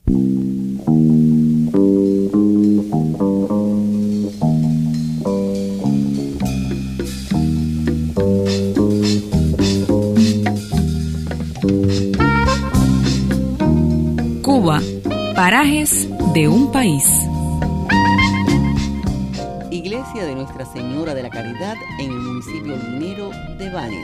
Cuba, parajes de un país. Iglesia de Nuestra Señora de la Caridad en el municipio minero de Banes.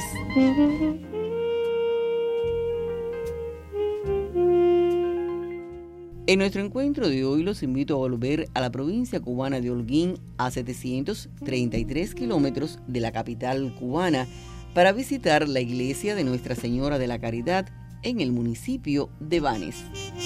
En nuestro encuentro de hoy los invito a volver a la provincia cubana de Holguín, a 733 kilómetros de la capital cubana, para visitar la Iglesia de Nuestra Señora de la Caridad en el municipio de Banes.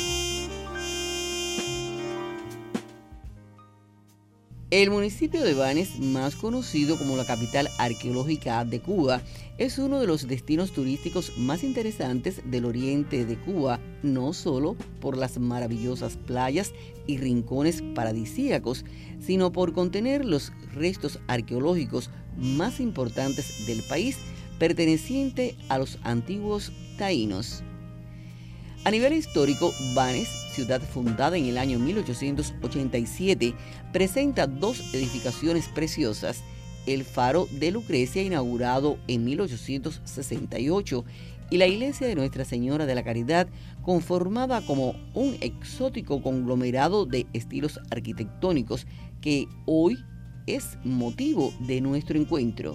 El municipio de Banes, más conocido como la capital arqueológica de Cuba, es uno de los destinos turísticos más interesantes del oriente de Cuba, no solo por las maravillosas playas y rincones paradisíacos, sino por contener los restos arqueológicos más importantes del país, perteneciente a los antiguos taínos. A nivel histórico, Banes, ciudad fundada en el año 1887, presenta dos edificaciones preciosas: el Faro de Lucrecia, inaugurado en 1868, y la Iglesia de Nuestra Señora de la Caridad, conformada como un exótico conglomerado de estilos arquitectónicos que hoy es motivo de nuestro encuentro.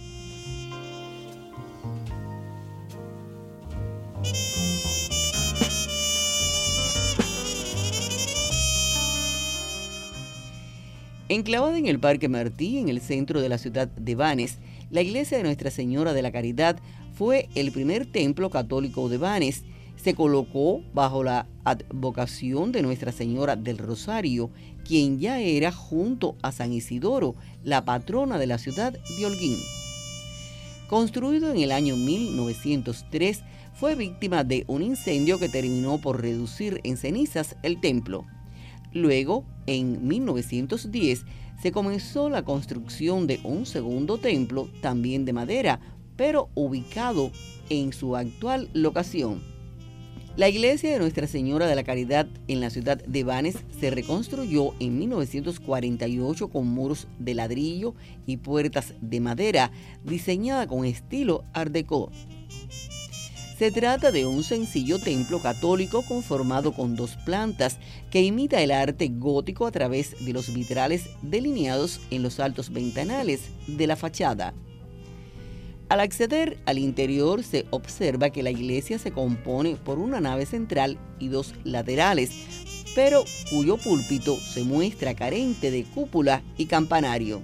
Enclavada en el Parque Martí, en el centro de la ciudad de Banes, la Iglesia de Nuestra Señora de la Caridad fue el primer templo católico de Banes. Se colocó bajo la advocación de Nuestra Señora del Rosario, quien ya era, junto a San Isidoro, la patrona de la ciudad de Holguín. Construido en el año 1903, fue víctima de un incendio que terminó por reducir en cenizas el templo. Luego, en 1910, se comenzó la construcción de un segundo templo, también de madera, pero ubicado en su actual locación. La Iglesia de Nuestra Señora de la Caridad en la ciudad de Banes se reconstruyó en 1948 con muros de ladrillo y puertas de madera, diseñada con estilo Art Deco. Se trata de un sencillo templo católico conformado con dos plantas que imita el arte gótico a través de los vitrales delineados en los altos ventanales de la fachada. Al acceder al interior se observa que la iglesia se compone por una nave central y dos laterales, pero cuyo púlpito se muestra carente de cúpula y campanario.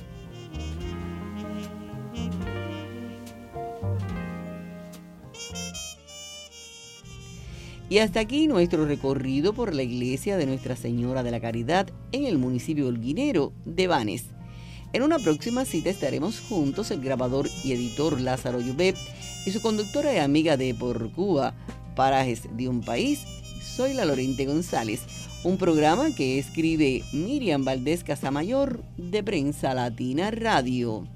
Y hasta aquí nuestro recorrido por la Iglesia de Nuestra Señora de la Caridad en el municipio holguinero de Banes. En una próxima cita estaremos juntos el grabador y editor Lázaro Llobet y su conductora y amiga de Por Cuba, Parajes de un País, soy la Lorente González, un programa que escribe Miriam Valdés Casamayor de Prensa Latina Radio.